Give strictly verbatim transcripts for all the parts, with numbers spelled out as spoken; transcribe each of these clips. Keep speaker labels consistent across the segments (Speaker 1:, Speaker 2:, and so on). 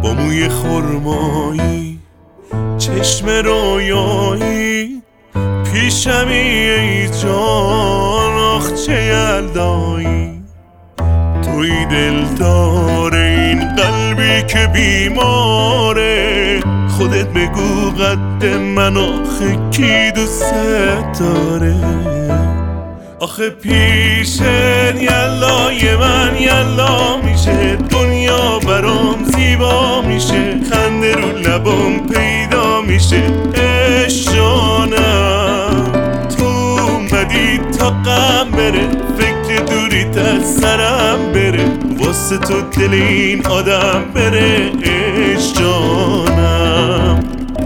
Speaker 1: با موی خرمایی، چشم رویایی، پیشمی ای جان، آخ چه یلدایی. توی دلدار این قلبی که بیماره، خودت بگو قد من آخه کی دوست داره. آخه پیشت یلای من یلا میشه، دنیا برام زیبا میشه، خنده رو لبام پیدا میشه. عشق جانم تو اومدی تا غم بره، فکر دوریت از سرم بره، واسه تو دل این آدم بره. عشق جانم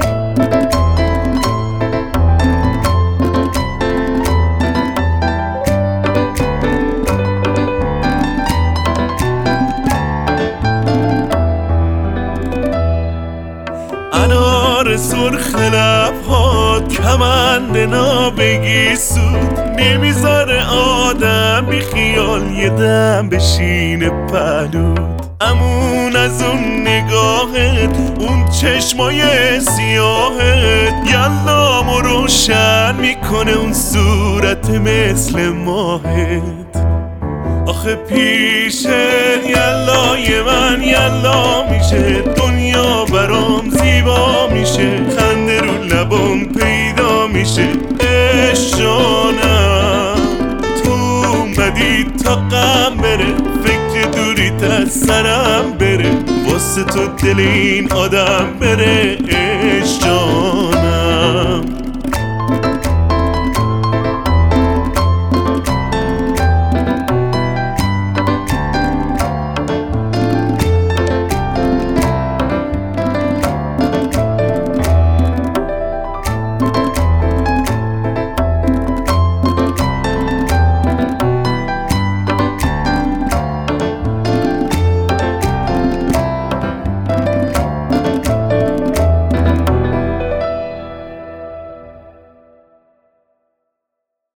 Speaker 1: انار سرخ لبهات، کمند نابگی سود، نمیذاره آدم بی خیال یه دم بشینه پهلود. امون از اون نگاهت، اون چشمای سیاهت، یلامو روشن میکنه اون صورت مثل ماهت. آخه پیشت یلای من یلا میشه، دنیا برام زیبا میشه، خنده رو لبام پیدا میشه. عشق جانم تو اومدی تا غم بره، فکر دوریت از سرم بره، واسه تو دل این آدم بره. عشق جانم